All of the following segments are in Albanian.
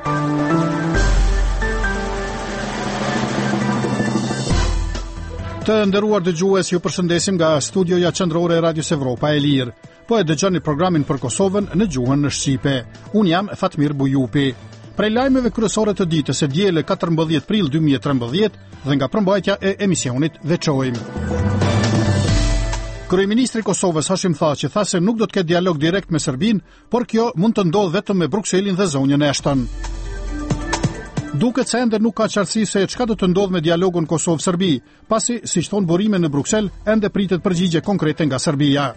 Të nderuar dëgjues, ju përshëndesim nga studioja qendrore e Radios Evropa e Lirë. Po e dëgjoni programin për Kosovën në gjuhën në shqipe. Unë jam Fatmir Bujupi. Prej lajmeve kryesore të ditës së diele 14 prill 2013 dhe nga përmbajtja e emisionit veçojmë. Kryeministri i Kosovës Hashim Thaçi tha se nuk do të ketë dialog direkt me Serbinë, por kjo mund të ndodhë vetëm me Brukselin dhe zonjën Ashton. Duket se ende nuk ka qartësi se çka do të ndodhë me dialogun Kosovë-Serbi, pasi, siç thon burime në Bruksel, ende pritet përgjigje konkrete nga Serbia.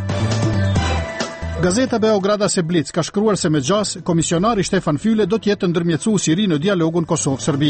Gazeta Beograda se Blic ka shkruar se me gjas, komisionari Stefan Füle do të jetë ndërmjetësues i ri në dialogun Kosovë-Serbi.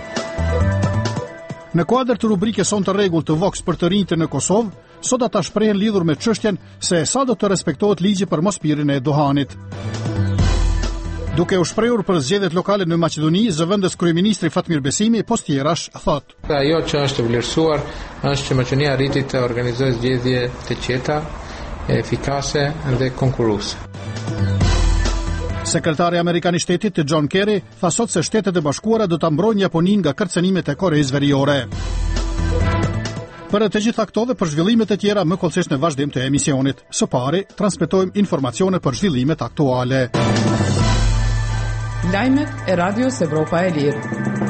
Në kuadër të rubrikës Son të rregull të Vox për të rinjtë në Kosovë, sot ata shprehen lidhur me çështjen se sa do të respektohet ligji për mospirjen e duhanit. Duke u shprehur për zgjedhjet lokale në Maqedoni, zëvendës kryeministri Fatmir Besimi postjerash thot: Ajo që është vlerësuar është që Maqedonia arriti të organizojë zgjedhje të qeta, efikase dhe konkurruese. Sekretari amerikan i shtetit John Kerry tha sot se Shtetet e Bashkuara do ta mbrojnë Japoninë nga kërcënimet e Koreas Veriore. Për të gjitha këto dhe për zhvillimet e tjera më kollësisht në vazhdim të emisionit. Së pari, transmetojmë informacione për zhvillimet aktuale. Lajmet e Radios Evropa e Lirë.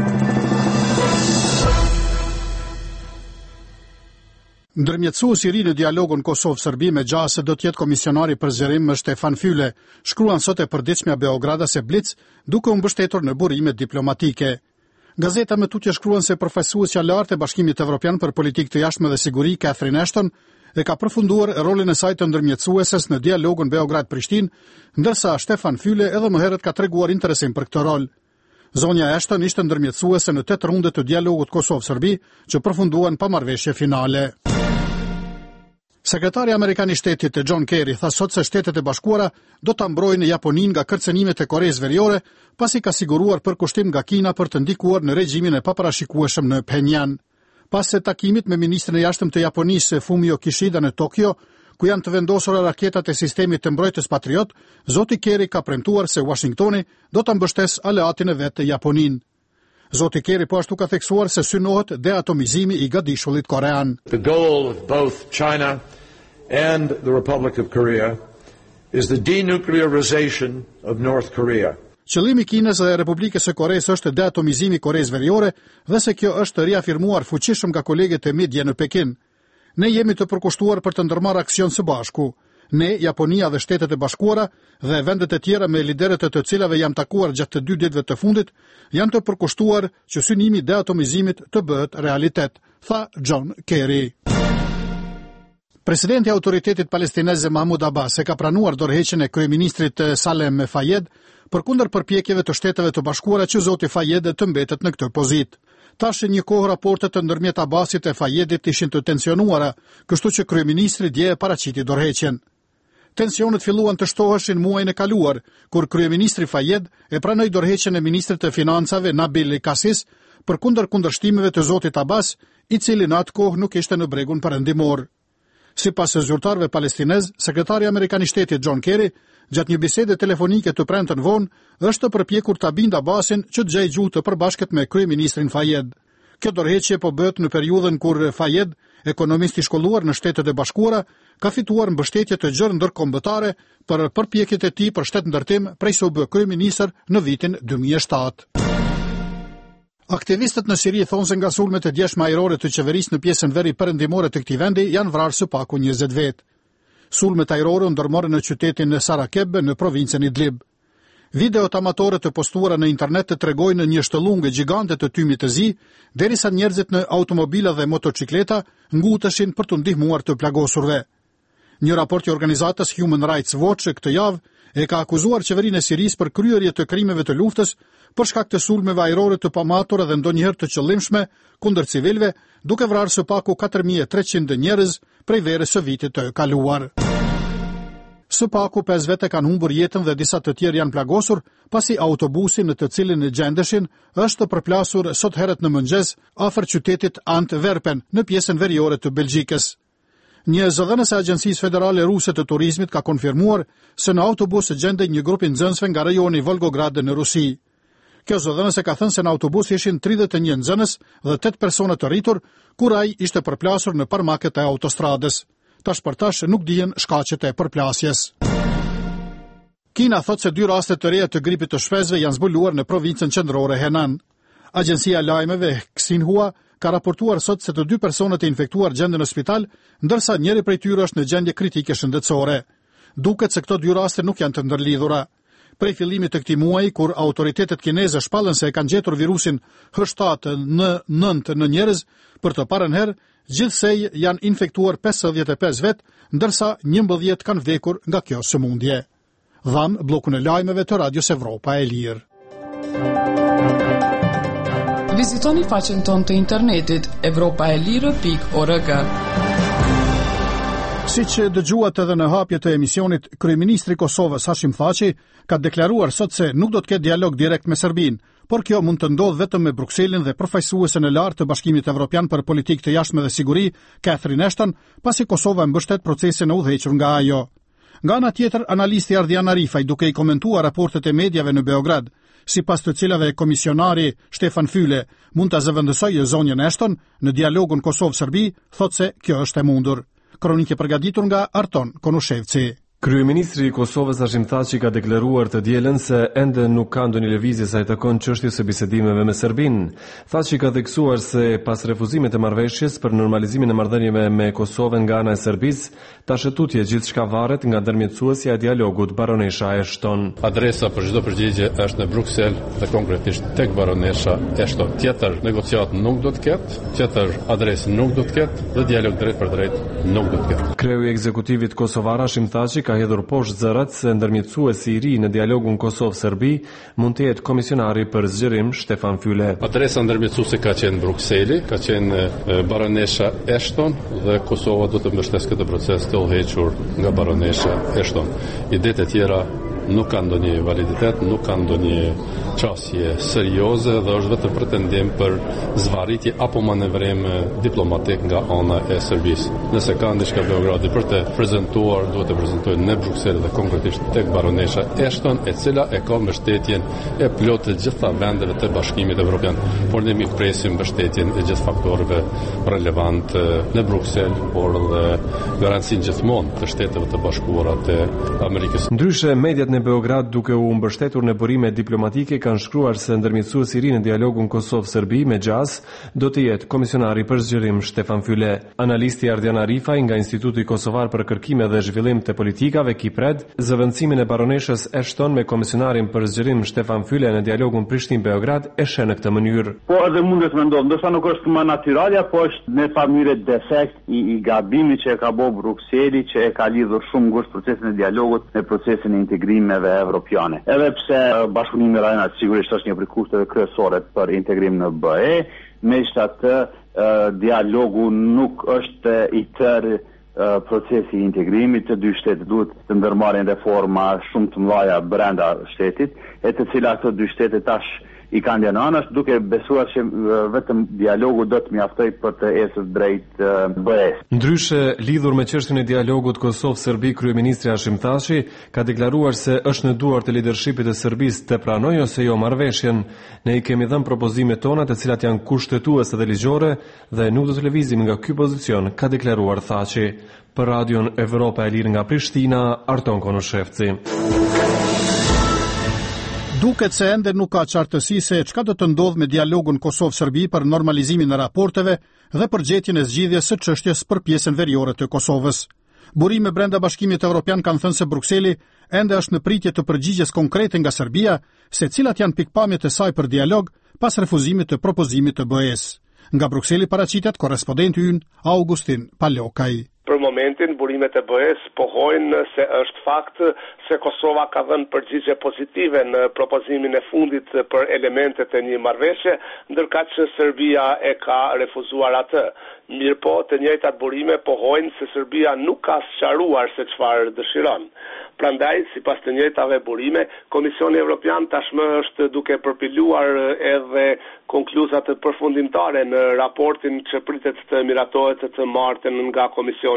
Ndërmjetësuesi i ri në dialogun Kosovë-Serbi me gjase do të jetë komisionari për zgjerim Stefan Füle, shkruan sot e përditshmja Beograda se Blic, duke u mbështetur në burime diplomatike. Gazeta me tutje shkruan se përfaqësuesja lartë e Bashkimit Evropian për politikë të jashtme dhe siguri, Catherine Ashton, e ka përfunduar rolin e saj të ndërmjetësueses në dialogun Beograd-Prishtinë, ndërsa Stefan Füle edhe më herët ka treguar interesim për këtë rol. Zonja Ashton ishte ndërmjetësuese në 8 runde të dialogut Kosovë-Serbi, që përfunduan pa marrëveshje finale. Sekretari amerikan i shtetit John Kerry tha sot se Shtetet e Bashkuara do ta mbrojnë Japoninë nga kërcënimet e Koreas Veriore, pasi ka siguruar përkushtim nga Kina për të ndikuar në regjimin e paparashikueshëm në Pyongyang. Pas se takimit me ministrin e jashtëm të Japonisë Fumio Kishida në Tokyo, ku janë të vendosura raketat e sistemit të mbrojtjes Patriot, zoti Kerry ka premtuar se Washingtoni do ta mbështesë aleatin e vet të Japoninë. Zoti Kerry po ashtu ka theksuar se synohet deatomizimi i gadishullit korean. The goal of both China and the Republic of Korea is the denuclearization of North Korea. Qëllimi i Kinës dhe Republikës së Koreas është deatomizimi i Koreas Veriore dhe se kjo është riafirmuar fuqishëm nga kolegët e media në Pekin. Ne jemi të përkushtuar për të ndërmarrë aksion së bashku. Ne, Japonia dhe Shtetet e Bashkuara dhe vendet e tjera me liderët e të cilave jam takuar gjatë të 2 ditëve të fundit, janë të përkushtuar që synimi i deatomizimit të bëhet realitet, tha John Kerry. Presidenti i Autoritetit Palestinez Mahmoud Abbas e ka pranuar dorëheqjen e kryeministrit Salem Fayed përkundër përpjekjeve të Shteteve të Bashkuara që zoti Fayed të mbetet në këtë pozitë. Tash një kohë raportet ndërmjet Abbasit e Fayedit ishin të tensionuara, kështu që kryeministri dje paraqiti dorëheqjen. Tensionet filluan të shtoheshin muajin e kaluar, kur kryeministri Fayed e pranoi dorëheqjen e ministrit të financave Nabil Kasis përkundër kundërshtimeve të zotit Abbas, i cili në atë kohë nuk ishte në bregun perëndimor. Sipas zyrtarëve palestinez, sekretari amerikan i shtetit John Kerry, gjatë një bisede telefonike të premten vonë, është të përpjekur ta bindë Abbasin që të gjejë gjuhë të përbashkët me kryeministrin Fayed. Kjo dorëheqje po bëhet në periudhën kur Fayed, ekonomist i shkolluar në Shtetet e Bashkuara, ka fituar mbështetje të gjerë ndërkombëtare për përpjekjet e tij për shtetëndërtim prej se u bë kryeministër në vitin 2007. Aktivistët në Siri thonë se nga sulmet e djeshme ajrore të qeverisë në pjesën veri perëndimore të këtij vendi janë vrarë së paku 20 vetë. Sulmet ajrore u ndërmorën në qytetin e Sarakeb në provincën Idlib. Videot amatore të postuara në internet të tregojnë një shëllungë gjigante të tymit të zi, derisa njerëzit në automobila dhe motocikleta nguteshin për të ndihmuar të plagosurve. Një raport i organizatës Human Rights Watch këtë javë e ka akuzuar qeverinë e Sirisë për kryerje të krimeve të luftës për shkak të sulmeve ajrore të pamatura dhe ndonjëherë të qëllimshme kundër civilëve, duke vrarë së paku 4300 njerëz prej verës së vitit të kaluar. Së paku 5 vete kanë humbur jetën dhe disa të tjerë janë plagosur, pasi autobusi në të cilin e gjendeshin është përplasur sot herët në mëngjes afër qytetit Antwerpen në pjesën veriore të Belgjikës. Një zëdhënës e Agjencisë Federale Ruse të Turizmit ka konfirmuar se në autobus gjendej një grup nxënësve nga rajoni Volgograd në Rusi. Kjo zëdhënëse ka thënë se në autobus ishin 31 nxënës dhe 8 persona të rritur, kur ai ishte përplasur në parmaket e autostradës. Tash për tash nuk dihen shkaqet e përplasjes. Kina thot se 2 raste të reja të gripit të shpesve janë zbuluar në provincën qendrore Henan. Agjencia e lajmeve Xinhua ka raportuar sot se të 2 personat e infektuar gjenden në spital, ndërsa njëri prej tyre është në gjendje kritike shëndetësore. Duket se këto 2 raste nuk janë të ndërlidhura. Prej fillimit të këtij muaji, kur autoritetet kineze shpallën se e kanë gjetur virusin H7N9 në njerëz, për të parën herë, gjithsej janë infektuar 55 vet, ndërsa 11 kanë vdekur nga kjo sëmundje. Dham bllokun e lajmeve të Radios Evropa e Lirë. Vizitoni faqen tonë të internetit evropaelire.org. Si që dëgjuat edhe në hapje të emisionit, kryeministri i Kosovës Hashim Thaçi ka deklaruar sot se nuk do të ketë dialog direkt me Serbinë, por kjo mund të ndodhë vetëm me Brukselin dhe përfaqësuesen e lartë të Bashkimit Evropian për politikë të jashtme dhe siguri, Catherine Ashton, pasi Kosova mbështet procesin e udhëhequr nga ajo. Nga ana tjetër, analisti Ardian Arifaj, duke i komentuar raportet e mediave në Beograd, sipas të cilave komisionari Stefan Füle mund ta zëvendësojë zonjën Ashton në dialogun Kosovë-Serbi, thotë se kjo është e mundur. Kronike përgatitur nga Arton Konushevci. Kryeministri i Kosovës Hashim Thaçi ka deklaruar të dielën se ende nuk ka ndonjë lëvizje sa i takon çështjes së bisedimeve me Serbinë. Thaçi ka theksuar se pas refuzimit të marrëveshjes për normalizimin e marrëdhënieve me Kosovën nga ana e Serbisë, tash tutje gjithçka varet nga ndërmjetësuesja e dialogut baronesha Ashton. Adresa për çdo përgjigje është në Bruksel dhe konkretisht tek baronesha Ashton. Tjetër negociat nuk do të ketë, tjetër adresë nuk do të ketë dhe dialog drejt për drejt nuk do të ketë. Kreu i ekzekutivit kosovar Hashim Thaçi ka hedhur poshtë zërat se ndërmjetësuesi i ri në dialogun Kosovë-Serbi mund të jetë komisionari për zgjerim Stefan Füle. Adresa ndërmjetësuese ka qenë Brukseli, ka qenë baronesha Ashton dhe Kosova do të mbështesë këtë proces të udhëhequr nga baronesha Ashton. Idetë e tjera nuk kanë ndonjë validitet, nuk kanë ndonjë çështje serioze dhe është vetëm pretendim për zvarritje apo manevrim diplomatik nga ana e Serbisë. Nëse ka diçka Beogradi për të prezantuar, duhet të prezantojë në Bruksel dhe konkretisht tek baronesha Ashton, e cila e ka mbështetjen e plotë të gjitha vendeve të Bashkimit Evropian. Por ne presim mbështetjen e gjithë faktorëve relevant në Bruksel, por dhe garancinë gjithmonë të Shteteve të Bashkuara të Amerikës. Ndryshe, mediat në Beograd, duke u mbështetur në burime diplomatike, kanë shkruar se ndërmjetësuesi i ri në dialogun Kosovë-Serbi me Gjas do të jetë komisionari për zgjerim Stefan Füle. Analisti Ardian Arifaj nga Instituti Kosovar për Kërkime dhe Zhvillim të Politikave Kipred, zëvendësimin e baroneshës Ashton me komisionarin për zgjerim Stefan Füle në dialogun Prishtinë-Beograd e sheh në këtë mënyrë. Po edhe mundet me ndodhë, ndoshta nuk është më natyralja, po është në familje defekt i gabimit që e ka bërë Brukseli, që e ka lidhur shumë ngushtë procesin e dialogut me procesin e integrimeve evropiane. Edhe pse bashkëpunimi rajonal sigurisht është një prej kushteve kryesore për integrim në BE, megjithatë dialogu nuk është i tërë procesi i integrimit. Të dy shtetet duhet të ndërmarrin reforma shumë të mëdha brenda shtetit, e të cilat ato dy shtete tash i kanë dhënë anash, duke besuar se vetëm dialogu do të mjaftoj për të ecur drejt BE-s. Ndryshe, lidhur me çështjen e dialogut Kosovë-Serbi, kryeministri Hashim Thaçi ka deklaruar se është në duart të lidershipit të Serbisë të pranojë ose jo marrëveshjen. Ne i kemi dhënë propozimet tona, të cilat janë kushtetuese dhe ligjore, dhe nuk do të lëvizim nga ky pozicion, ka deklaruar Thaçi. Për Radion Evropa e Lirë nga Prishtina, Arton Konushevci. Duket se ende nuk ka qartësi se çka do të ndodhë me dialogun Kosovë-Serbi për normalizimin e raporteve dhe për gjetjen e zgjidhjes së çështjes për pjesën veriore të Kosovës. Burime brenda Bashkimit Evropian kanë thënë se Brukseli ende është në pritje të përgjigjes konkrete nga Serbia se cilat janë pikpamjet e saj për dialog pas refuzimit të propozimit të BE-s. Nga Brukseli paraqitet korrespondenti ynë Augustin Palokaj. Për momentin, burimet e BE-s pohojnë se është fakt se Kosova ka dhënë përgjigje pozitive në propozimin e fundit për elementet e një marrëveshje, ndërkaq që Serbia e ka refuzuar atë. Mirëpo, të njëjtat burime pohojnë se Serbia nuk ka sqaruar se çfarë dëshiron. Prandaj, sipas të njëjtave burime, Komisioni Evropian tashmë është duke përpiluar edhe konkluzat përfundimtare në raportin që pritet të miratohet të martën nga Komisioni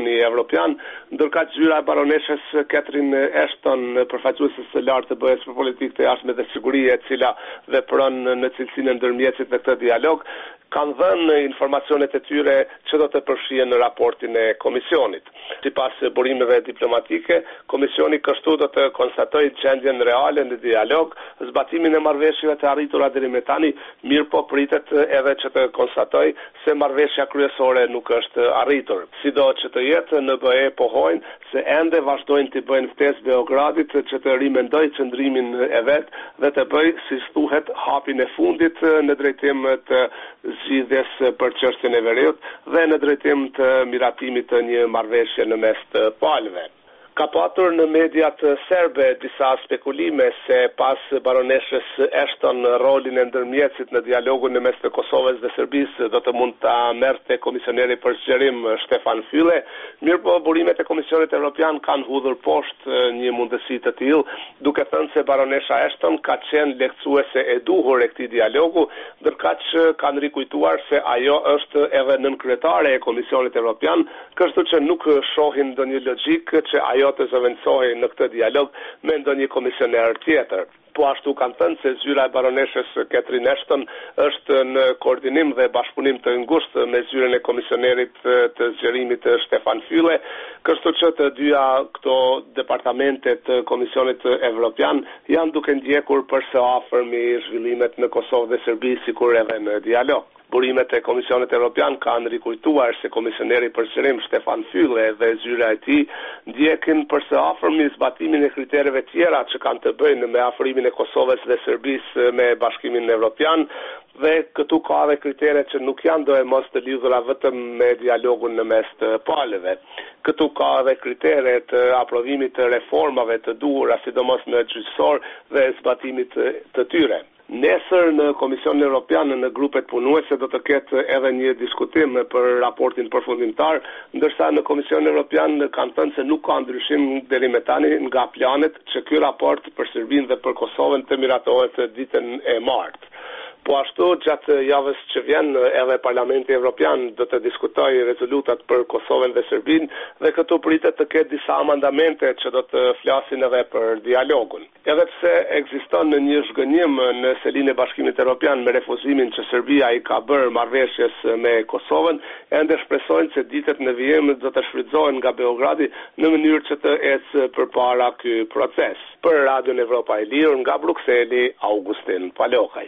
Komisioni Evropian, ndërkaq zyra e baroneshës Catherine Ashton, përfaqësuese së lartë të BE-s për politikë të jashtme dhe siguri, e cila vepron në cilësinë e ndërmjetësit në këtë dialog, kanë dhënë informacionet e tyre që do të përfshihen në raportin e Komisionit. Sipas burimeve diplomatike, Komisioni kështu do të konstatojë gjendjen reale në dialog, zbatimin e marrëveshjeve të arritura deri më tani, mirë po pritet edhe që të konstatojë se marrëveshja kryesore nuk është arritur. Sido që të jetë, në BE pohojnë se ende vazhdojnë të bëjnë ftesë Beogradit që të rimendojë qëndrimin e vet dhe të bëjë, si thuhet, hapin e fundit në drejtim të zgjidhjes për çështjen e veriut dhe në drejtim të miratimit të një marrëveshje në mes të palëve. Ka patur në mediat serbe disa spekulime se pas baroneshës Ashton rolin e ndërmjetësit në dialogun në mes të Kosovës dhe Serbisë do të mund ta merrte komisioneri për zgjerim Stefan Füle, mirëpo burimet e Komisionit Evropian kanë hudhur poshtë një mundësi të tillë, duke thënë se baronesha Ashton ka qenë lehtësuese e duhur e këtij dialogu, ndërkaq kanë rikujtuar se ajo është edhe nënkryetare e Komisionit Evropian, kështu që nuk shohin ndonjë logjik që ajo të zëvendësohej në këtë dialog me ndonjë komisioner tjetër. Po ashtu kanë thënë se zyra e baroneshës Catherine Ashton është në koordinim dhe bashkëpunim të ngushtë me zyrën e komisionerit të zgjerimit Stefan Füle, kështu që të dyja këto departamente të Komisionit Evropian janë duke ndjekur për së afërmi zhvillimet në Kosovë dhe Serbi, sikur edhe në dialog. Burimet e Komisionit Evropian kanë rikujtuar se komisioneri për zgjerim Stefan Füle dhe zyra e tij ndjekin për së afërmi zbatimin e kritereve tjera që kanë të bëjnë me afrimin e Kosovës dhe Serbisë me Bashkimin Evropian, dhe këtu ka edhe kritere që nuk janë dojmos të lidhura vetëm me dialogun në mes të palëve. Këtu ka edhe kritere të aprovimit të reformave të duhura, sidomos në gjyqësor dhe zbatimit të tyre. Nesër në Komisionin Evropian në grupet punuese do të ketë edhe një diskutim për raportin përfundimtar, ndërsa në Komisionin Evropian kanë thënë se nuk ka ndryshim deri më tani nga planet që ky raport për Serbinë dhe për Kosovën të miratohet ditën e martë. Po ashtu, gjatë javës që vjen, edhe Parlamenti Evropian do të diskutojë rezolutat për Kosovën dhe Serbinë dhe këtu pritet të ketë disa amandamente që do të flasin edhe për dialogun. Edhe pse ekziston një zhgënjim në selinë e Bashkimit Evropian me refuzimin që Serbia i ka bërë marrëveshjes me Kosovën, ende shpresojnë se ditët në vijim do të shfrytëzohen nga Beogradi në mënyrë që të ecë përpara ky proces. Për Radion Evropa e Lirë nga Brukseli, Augustin Palokaj.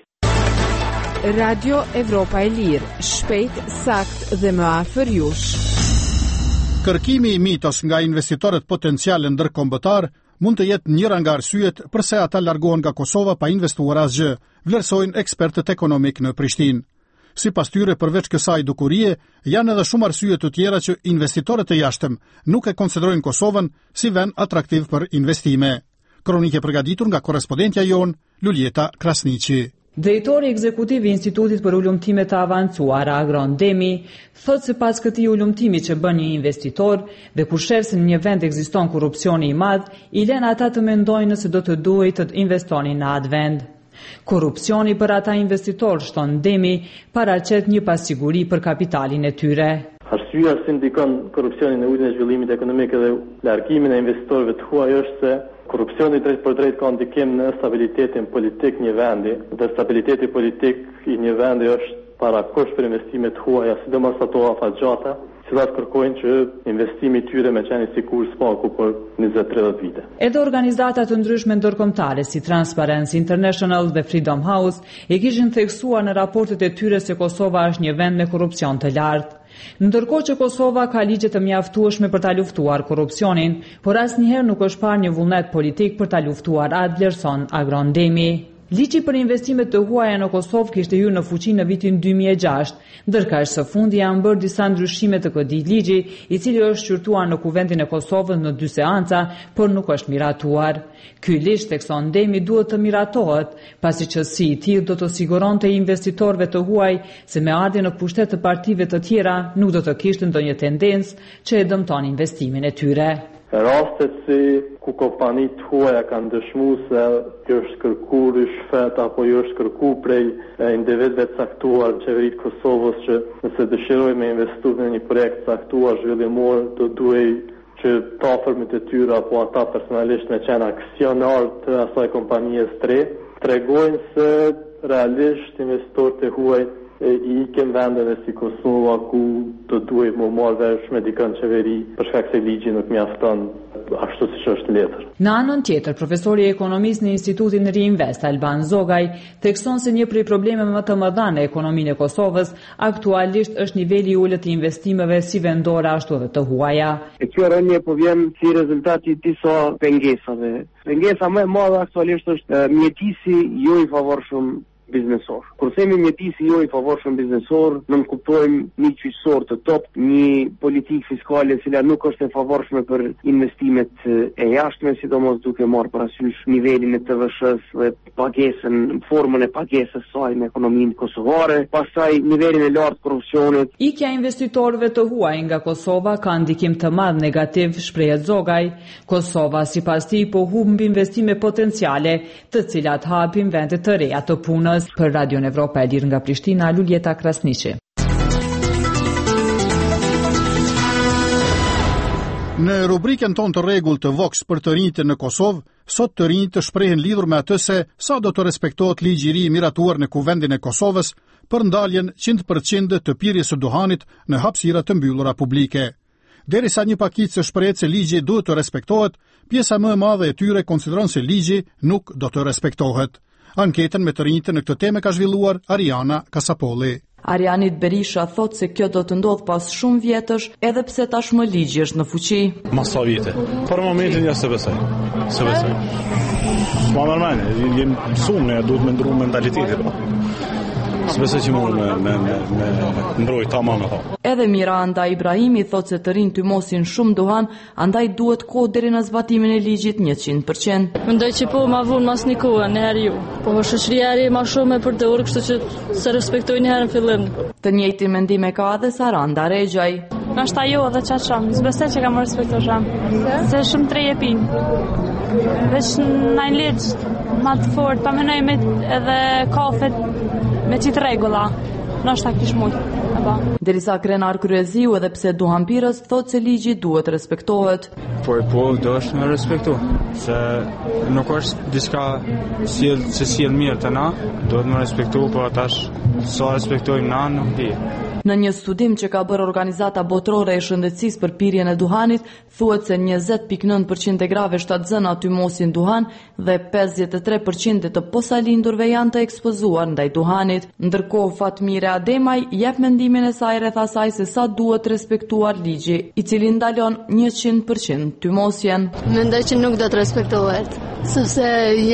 Radio Evropa e Lirë, shpejt, sakt dhe më afër jush. Kërkimi i mitos nga investitorët potenciale ndërkombëtar mund të jetë njëra nga arsyet përse ata largohen nga Kosova pa investuar asgjë, vlerësojnë ekspertët ekonomik në Prishtinë. Sipas tyre, përveç kësaj dukurie, janë edhe shumë arsye të tjera që investitorët e jashtëm nuk e konsiderojnë Kosovën si vend atraktiv për investime. Kronikë e përgatitur nga korrespondentja jon Luljeta Krasniqi. Drejtori ekzekutiv i Institutit për Ulëmtime të Avancuara, Agron Demi, thotë se pas këtij ulëmtimi që bën një investitor dhe kur shef se në një vend ekziston korrupsioni i madh, i lën ata të mendojnë nëse do të duhet të investonin në atë vend. Korrupsioni për ata investitorë, shton Demi, paraqet një pasiguri për kapitalin e tyre. Arsyeja që ndikon korrupsionin në ujin e zhvillimit ekonomik dhe largimin e investitorëve të huaj është se korrupsioni drejt për drejt ka ndikim në stabilitetin politik një vendi, dhe stabiliteti politik i një vendi është parakosh për investimet të huaja, sidomos ato afatgjata, cilat kërkojnë që investimi i tyre me qenë i sigurt spaku për 20-30 vite. Edhe organizata të ndryshme ndërkombëtare si Transparency International dhe Freedom House e kishin theksuar në raportet e tyre se Kosova është një vend me korrupsion të lartë. Ndërkohë që Kosova ka ligje të mjaftueshme për ta luftuar korrupsionin, por asnjëherë nuk është parë një vullnet politik për ta luftuar atë, vlerëson Agron Demi. Ligji për investimet të huaja në Kosovë kishte hyrë në fuqi në vitin 2006, ndërkaq së fundi janë bërë disa ndryshime të këtij ligji, i cili është shqyrtuar në Kuvendin e Kosovës në 2 seanca, por nuk është miratuar. Ky ligj, thekson Demi, duhet të miratohet, pasi që si i tillë do të siguronte investitorëve të huaj se me ardhje në pushtet të partive të tjera nuk do të kishte ndonjë tendencë që e dëmton investimin e tyre. rastet ku kompanitë huaja kanë dëshmuar se jo është kërkuar shfet apo jo është kërkuar prej individëve të caktuar në qeveritë Kosovës që nëse dëshirojnë me investu në një projekt caktuar zhvillimor, do duhej që të afërmit e tyre apo ata personalisht me qenë aksionar të asaj kompanije tre, tregojnë se realisht investorët e huaj i ikin vendeve si Kosova ku të duhej më marrë vesh me dikën qeveri për shkak se ligji nuk mjafton ashtu siç është letër. Në anën tjetër, profesori i ekonomisë në Institutin Reinvest Alban Zogaj thekson se një prej problemeve më të mëdha në ekonominë e Kosovës aktualisht është niveli i ulët i investimeve si vendore ashtu edhe të huaja. Kjo rënje po vjen si rezultat i disa pengesave. Pengesa më e madhe aktualisht është mjetisi jo i favorshëm biznesor. Kur themi mjetisi jo i favorshëm biznesor, ne kuptojmë një qytetësor të top, një politikë fiskale e cila nuk është e favorshme për investimet e jashtme, sidomos duke marrë parasysh nivelin e TVSH-s dhe pagesën, formën e pagesës saj në ekonominë kosovare, pastaj nivelin e lartë korrupsionit. Ikja e investitorëve të huaj nga Kosova ka ndikim të madh negativ, shprehet Zogaj. Kosova sipas tij po humb investime potenciale, të cilat hapin vende të reja të punës. Për Radion Evropa e Lirë nga Prishtina, Luljeta Krasniqi. Në rubrikën tonë të rregull të Vox për të rinjtë në Kosovë, sot të rinjtë shprehen lidhur me atë se sa do të respektohet ligji i ri miratuar në Kuvendin e Kosovës për ndaljen 100% të pirjes së duhanit në hapësira të mbyllura publike. Derisa një pakicë shprehet se ligji duhet të respektohet, pjesa më e madhe e tyre konsideron se ligji nuk do të respektohet. Anketën me të rinjtë në këtë temë ka zhvilluar Ariana Kasapolli. Arianit Berisha thot se kjo do të ndodh pas shumë vjetësh, edhe pse tashmë ligji është në fuqi. Mas sa vite. Për momentin ja se besoj. Se besoj. Ma normal, jem mësuar, ne duhet me ndryshuar mentalitetin. S'besoj që mund me ndroj tamam ato. Edhe Miranda Ibrahimi thot se të rinj të mosin shumë duhan, andaj duhet kohë deri në zbatimin e ligjit 100%. Mendoj që po ma vun mas një kohë në herë ju. Po shoqëria e ma shumë e përdorur, kështu që se respektoj një herë në fillim. Të njëjtin mendim e ka edhe Saranda Rexhaj. Nashta jo edhe çasham, s'besoj që kam respektosham. Se shumë tre jepin. Veç në një ligj ma të fort, pa menoj me edhe kafet me qitë regula, nështë ta kish mujtë. Derisa krenar Kryeziu edhe pse duhan pirës, thot se ligji duhet respektohet. Po do është me respektu, se nuk është diçka se sjell mirë të na, duhet me respektu, po atash sa respektojmë na nuk di. Në një studim që ka bërë organizata botërore e shëndetësisë për pirjen e duhanit, thuhet se 20.9% e grave shtatzëna aty mosin duhan dhe 53% të posalindurve janë të ekspozuar ndaj duhanit. Ndërkohë Fatmire Ademaj jep mendimin e saj rreth asaj se sa duhet respektuar ligji, i cili ndalon 100% tymosjen. Mendoj që nuk do të respektohet, sepse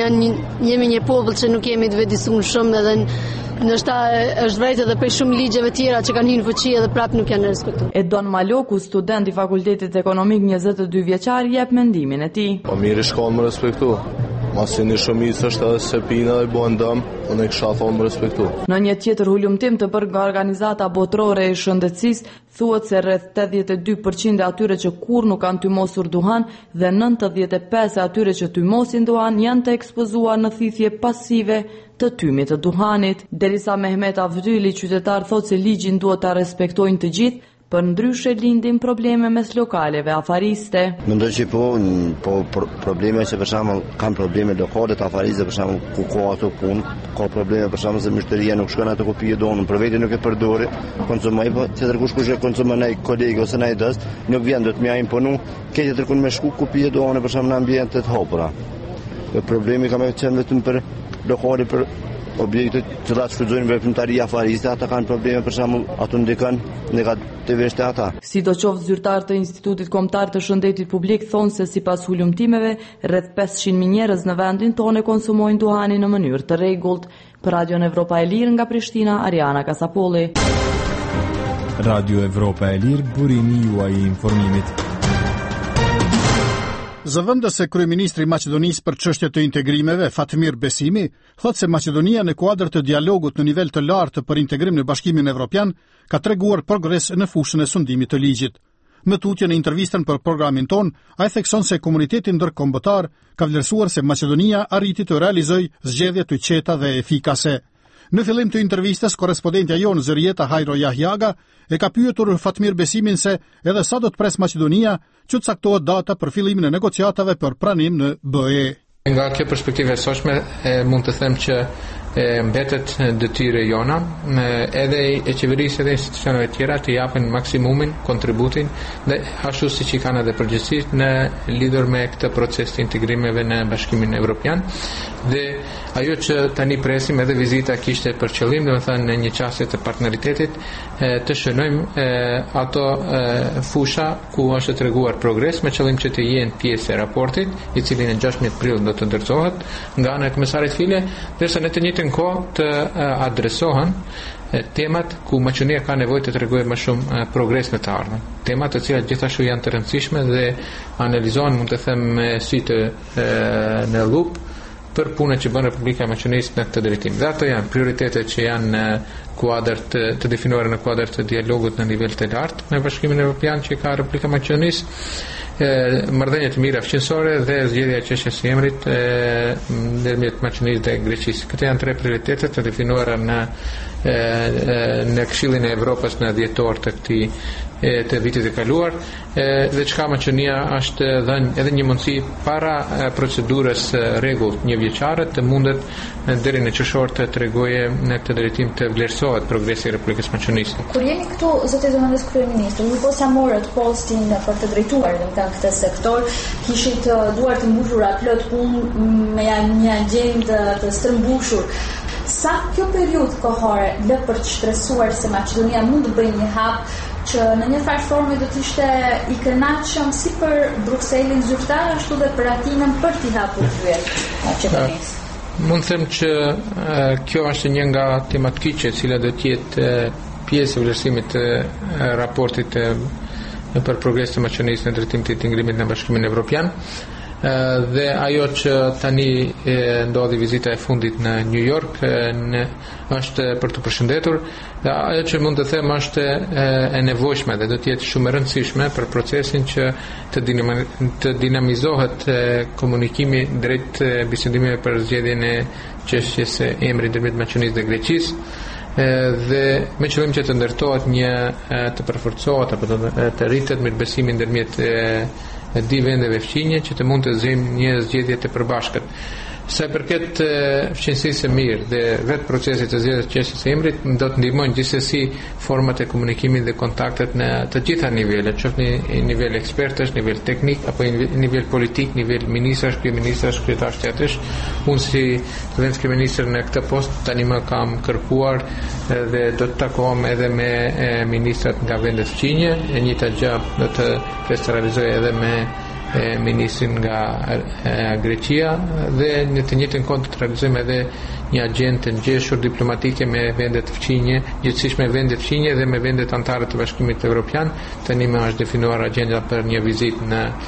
jemi një popull që nuk jemi të vetëdijshëm shumë edhe nështë është vërejtë edhe për shumë ligjeve tjera që kanë hinë fuqi edhe prapë nuk janë respektuar. Edon Maloku, student i Fakultetit Ekonomik 22 vjeçar, jep mendimin e tij. Po mirë shkon më respektu. Masi një shumicë është edhe se pina dhe bojnë dëm, unë e kësha thonë më respektu. Në një tjetër hulumtim të bërë nga organizata botërore e shëndetësisë, thuhet se rreth 82% e atyre që kur nuk kanë tymosur duhan dhe 95% e atyre që tymosin duhan janë të ekspozuar në thithje pasive të tymit të duhanit. Derisa Mehmet Avdyli, qytetar, thot se ligjin duhet ta respektojnë të gjithë, për ndryshe lindin probleme mes lokaleve afariste. Mendoj që po probleme që për shembull kanë probleme lokale të afariste, për shembull ku ka ato punë, ka probleme për shembull se mështeria nuk shkon atë ku pije donën, për vetë nuk e përdori, konsumoj, po tjetër kush e konsumon ai kolegë ose ai dost, nuk vjen do të më imponu, ke tjetër ku më shku ku pije donën për shembull në ambiente të hapura. Problemi ka më qenë vetëm për lokale për objektet që ta shfrytëzojnë veprimtaria afariste, ata kanë probleme për shembull, ato ndikon negativisht te ata. Sidoqoftë zyrtar të Institutit Kombëtar të Shëndetit Publik thonë se sipas hulumtimeve, rreth 500.000 njerëz në vendin tonë konsumojnë duhanin në mënyrë të rregullt. Për Radion Evropa e Lirë nga Prishtina, Ariana Kasapolli. Radio Evropa e Lirë, burimi juaj i informimit. Zëvendës e kryeministri i Maqedonisë për çështje të integrimeve, Fatmir Besimi, thotë se Maqedonia në kuadër të dialogut në nivel të lartë për integrim në Bashkimin Evropian ka treguar progres në fushën e sundimit të ligjit. Më tutje në intervistën për programin ton, ai thekson se komuniteti ndërkombëtar ka vlerësuar se Maqedonia arriti të realizojë zgjedhje të qeta dhe efikase. Në fillim të intervistës, korespondentja jonë Zërieta Hajro Jahjaga e ka pyetur Fatmir Besimin se edhe sa do të pres Maqedonia që të caktohet data për fillimin e negociatave për pranim në BE. Nga kjo perspektive e sotshme mund të them që mbetet detyrë jona edhe e qeverisë edhe institucioneve tjera të japin maksimumin kontributin dhe ashtu siç i kanë edhe përgjegjësisht në lidhur me këtë proces të integrimeve në Bashkimin Evropian dhe ajo që tani presim edhe vizita kishte për qëllim domethënë në një çështje të partneritetit të shënojmë ato fusha ku është treguar progres me qëllim që të jenë pjesë e raportit i cili në 16 prill do të ndërtohet nga ana e komisarit File, ndërsa në të njëjtën kohë të adresohen temat ku Maqedonia ka nevojë të tregojë më shumë progres në të ardhmen. Temat të cilat gjithashtu janë të rëndësishme dhe analizohen, mund të them, me sy të në lup për punën që bën Republika e Maqedonisë në këtë drejtim. Dhe ato janë prioritetet që janë në kuadër të definuara në kuadër të dialogut në nivel të lartë me Bashkimin Evropian që ka Republika e Maqedonisë, marrëdhënie të mira fqinësore dhe zgjedhja e çështjes së emrit ndërmjet Maqedonisë dhe Greqisë. Këto janë tre prioritete të definuara në Këshillin e Evropës në dhjetor të vitit e kaluar dhe çka Maqedonia është dhënë edhe një mundësi para procedurës rregull një vjeçare të mundet deri në qershor të tregojë në këtë drejtim të vlerësohet progresi i Republikës Maqedonisë. Kur jeni këtu, zoti zëvendës kryeministër, ju posa morët postin për të drejtuar domethënë këtë sektor, kishit duar të mbushur plot punë me një agjendë të strëmbushur. Sa kjo periudhë kohore lë për të shpresuar se Maqedonia mund të bëjë një hap që në një farë forme do të ishte i kënaqshëm si për Brukselin zyrtar ashtu dhe për Atinën për t'i hapur fytyrat Maqedonisë. Mund të them që kjo është një nga temat kyçe e cila do të jetë pjesë e vlerësimit të raportit për progres të Maqedonisë në drejtim të integrimit në Bashkimin Evropian. Dhe ajo që tani ndodhi vizita e fundit në New York është për të përshëndetur dhe ajo që mund të them është e nevojshme dhe do të jetë shumë e rëndësishme për procesin që të dinamizohet komunikimi drejt bisedimeve për zgjedhjen e çështjes së emrit ndërmjet Maqedonisë dhe Greqisë dhe me qëllim që të ndërtohet të përforcohet apo të rritet mirëbesimi ndërmjet dy vendeve fqinje që të mund të zgjidhim një zgjedhje të përbashkët. Sa i përket fqinësisë së mirë dhe vetë procesit të zgjedhjes së çështjes së emrit do të ndihmojnë gjithsesi format e komunikimit dhe kontaktet në të gjitha nivelet, qoftë në nivel ekspertësh, nivel teknik apo nivel politik, nivel ministrash, kryeministrash, kryetar shtetesh. Unë si zëvendës kryeministër në këtë post tani më kam kërkuar dhe do të takohem edhe me ministrat nga vendet fqinje, e njëjta gjë do të realizoj edhe me ministrin nga Greqia dhe në të njëjtën kohë të realizojmë edhe një agjendë të ngjeshur diplomatike me vendet fqinje, gjithsesi me vendet fqinje dhe me vendet anëtare të Bashkimit Evropian. Tani më është definuar agjenda për një vizitë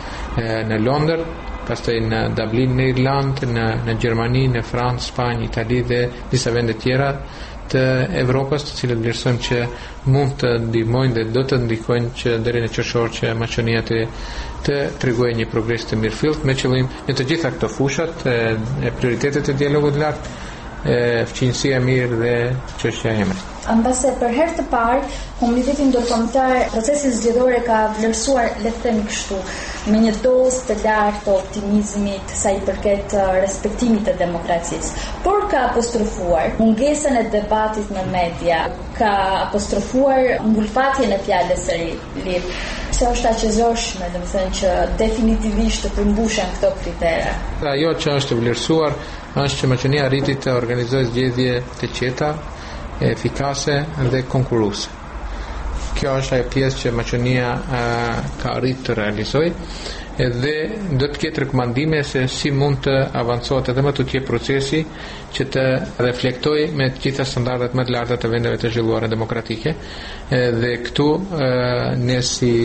në Londër, pastaj në Dublin në Irlandë, në Gjermani, në Francë, Spanjë, Itali dhe disa vende tjera të Evropës, të cilët vlerësojmë që mund të ndihmojnë dhe do të ndikojnë që deri në qershor që Maqedonia të tregojë një progres të mirëfillt me qëllim në të gjitha këto fushat e prioritetet e dialogut lart, fqinësia e mirë dhe çështja e emrit. Ambase për herë të parë, komuniteti ndërkombëtar procesin zgjedhor e ka vlerësuar, le të themi kështu, me një dozë të lartë të optimizmit sa i përket respektimit të demokracisë. Por ka apostrofuar mungesën e debatit në media, ka apostrofuar ngulfatjen e fjalës së lirë. Se është aqëzoshme, domethënë që definitivisht të përmbushen këto kritere. Ajo që është vlerësuar është që Maqedonia arriti të organizojë zgjedhje të qeta, efikase dhe konkurruese. Kjo është ajo pjesë që Maqedonia ka arritur të realizojë dhe do të ketë rekomandime se si mund të avancohet edhe më tutje procesi që të reflektojë me të gjitha standardet më të larta të vendeve të zhvilluara demokratike dhe këtu ne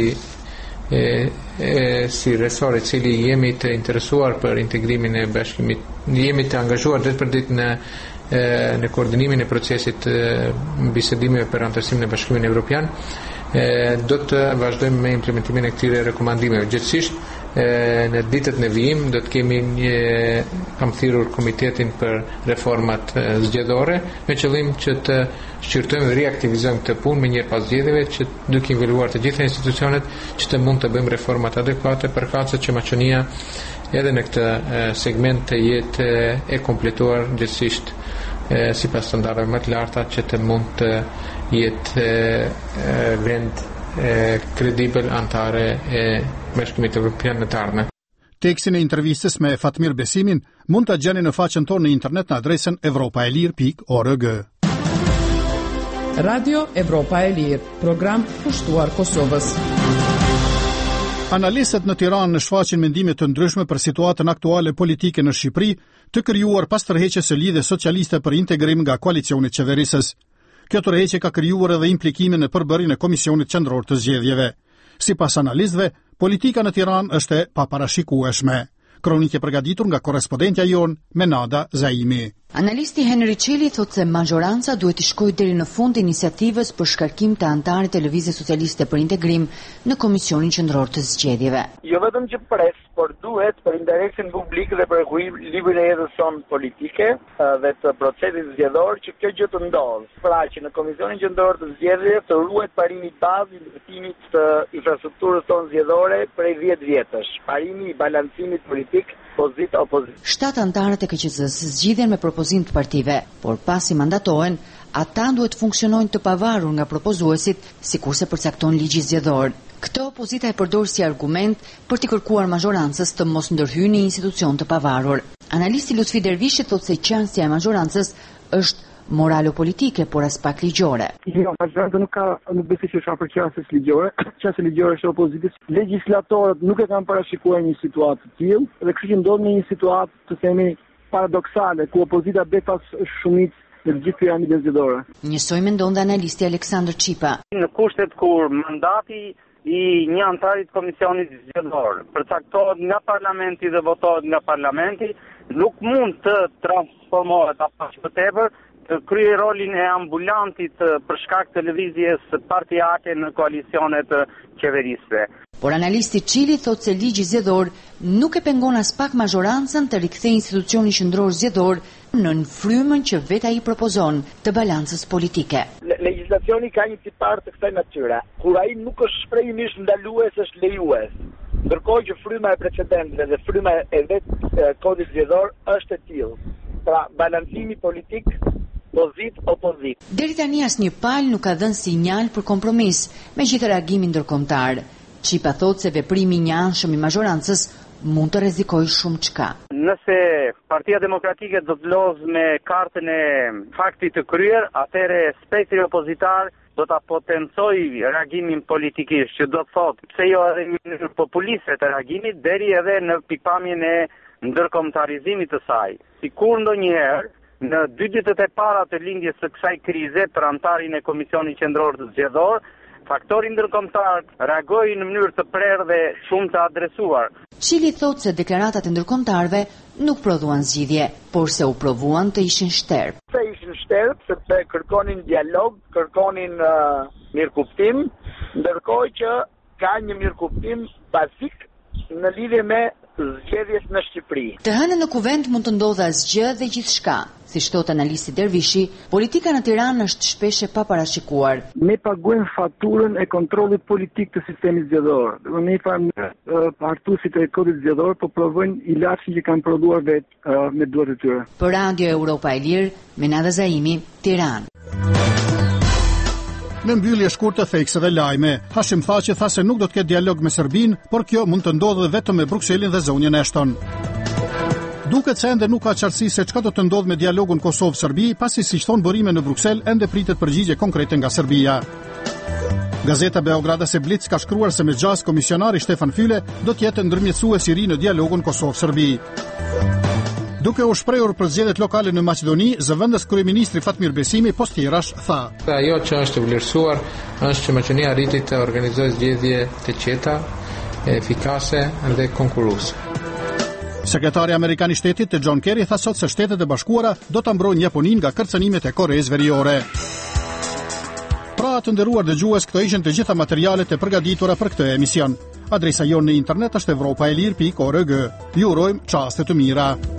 si resor i cili jemi të interesuar për integrimin e bashkimit, jemi të angazhuar ditë për ditë në koordinimin e procesit bisedimeve për anëtarësimin në Bashkimin Evropian, do të vazhdojmë me implementimin e këtyre rekomandimeve. Gjithsesi, në ditët në vijim do të kemi kam thirrur komitetin për reformat zgjedhore me qëllim që të shqyrtojmë dhe reaktivizojmë këtë punë me njëherë pas zgjedhjeve, që duke involuar të gjitha institucionet që të mund të bëjmë reformat adekuate përkatëse që Maqedonia edhe në këtë segment të jetë e kompletuar gjithsesi sipas standardeve më të larta që të mund të jetë vend kredibël antare e Bashkimit Evropian në të ardhmen. Tekstin e intervistës me Fatmir Besimin mund ta gjeni në faqen tonë në internet në adresën europaelir.org. Radio Evropa e Lirë, program pushtuar Kosovës. Analistët në Tiranë në shfaqin mendime të ndryshme për situatën aktuale politike në Shqipëri, të krijuar pas tërheqjes së lidhjes socialiste për integrim nga koalicioni qeverisës. Kjo tërheqje ka krijuar edhe implikime në përbërjen e Komisionit Qendror të Zgjedhjeve. Sipas analistëve, politika në Tiranë është e paparashikueshme. Kronikë e përgatitur nga korrespondentja jon Menada Zaimi. Analisti Henry Qeli thotë se majoranca duhet të shkojë deri në fund iniciativës për shkarkim të anëtarit të Lëvizjes Socialiste për Integrim në Komisionin Qendror të Zgjedhjeve. Jo vetëm që pres, por duhet për interesin publik dhe për ekuilibrin e jetës sonë politike dhe të procesit zgjedhor që kjo gjë të ndodhë. Pra që në Komisionin Qendror të Zgjedhjeve të ruhet parimi i bazë i ndërtimit të infrastrukturës tonë zgjedhore prej 10 vjetësh. Parimi i balancimit politik opozit. 7 anëtarët e KQZ-s zgjidhen me propozim të partive, por pasi mandatohen, ata duhet funksionojnë të pavarur nga propozuesit, sikurse përcakton ligji zgjedhor. Këtë opozita e përdor si argument për të kërkuar majorancës të mos ndërhyjë në institucion të pavarur. Analisti Lutfi Dervishi thotë se qasja e majorancës është moralo-politike, por as pak ligjore. Jo, nuk besoj që është për qasjes ligjore. Qasja ligjore është opozitës. Legjislatorët nuk e kanë parashikuar një situatë të tillë, dhe kështu që ndodh në një situatë të themi paradoksale, ku opozita betas shumicë në gjithë piramidën zgjedhore. Njësoj mendon dhe analisti Aleksandër Qipa. Në kushtet kur mandati i një antarit komisionit zgjedhor përcaktohet nga parlamenti dhe votohet nga parlamenti, nuk mund të transformohet apo që tepër të kryej rolin e ambulantit për shkak të lëvizjes partijake në koalicionet qeverisëve. Por analisti Qili thotë se ligji zgjedhor nuk e pengon as pak majorancën të rikthejë institucionin qendror zgjedhor në frymën që vetë ai propozon të balancës politike. Legjislacioni ka një tipar të kësaj natyre, kur ai nuk është shprehimisht ndalues, është lejues. Ndërkohë që fryma e precedentëve dhe fryma e vetë kodit zgjedhor është e tillë. Pra, balancimi politik opozit. Deri tani asnjë palë nuk ka dhënë sinjal për kompromis, megjithë reagimin ndërkombëtar. Qipa thotë se veprimi i njëanshëm i majorancës mund të rrezikojë shumë çka. Nëse Partia Demokratike do të lozë me kartën e faktit të kryer, atëherë spektri opozitar do ta potencojë reagimin politikisht, që do të thotë pse jo edhe në mënyrë populiste të reagimit, deri edhe në pikpamjen e ndërkombëtarizimit të saj. Sikur ndonjëherë në 2 ditët e para të lindjes së kësaj krize për antarin e Komisionit Qendror të Zgjedhor, faktori ndërkombëtar reagoi në mënyrë të prerë dhe shumë të adresuar. Qili thotë se deklaratat e ndërkombëtarëve nuk prodhuan zgjidhje, por se u provuan të ishin shterp. Se ishin shterp, sepse kërkonin dialog, kërkonin mirëkuptim, ndërkohë që ka një mirëkuptim bazik në lidhje me zgjedhjes në Shqipëri. Të hënën në kuvent mund të ndodhë asgjë dhe gjithçka. Si thot analisti Dervishi, politika në Tiranë është shpesh e paparashikuar. Ne paguajmë faturën e kontrollit politik të sistemit zgjedhor. Ne hartuesit e kodit zgjedhor po provojnë ilaçin që kanë prodhuar vetë me duart e tyre. Për Radio Europa e Lirë, Menada Zaimi, Tiranë. Në mbyllje shkurtë thekse dhe lajme, Hashim Thaçi tha se nuk do të ketë dialog me Serbinë, por kjo mund të ndodhë vetëm me Brukselin dhe zonjën Ashton. Duket se ende nuk ka qartësi se çka do të ndodhë me dialogun Kosovë-Serbi, pasi siç thon burime në Bruksel, ende pritet përgjigje konkrete nga Serbia. Gazeta Beogradase Blitz ka shkruar se me gjas komisionari Stefan Fyle do të jetë ndërmjetësues i ri në dialogun Kosovë-Serbi. Duke u shprehur për zgjedhjet lokale në Maqedoni, zëvendës kryeministri Fatmir Besimi postirash tha: Ajo që është vlerësuar është që Maqedonia arriti të organizojë zgjedhje të qeta, efikase dhe konkurruese. Sekretari amerikan i shtetit John Kerry tha sot se Shtetet e Bashkuara do ta mbrojnë Japoninë nga kërcënimet e Koreas Veriore. Pra të nderuar dëgjues, këto ishin të gjitha materialet e përgatitura për këtë emision. Adresa jonë në internet është europaelir.org. Ju urojmë çaste të mira.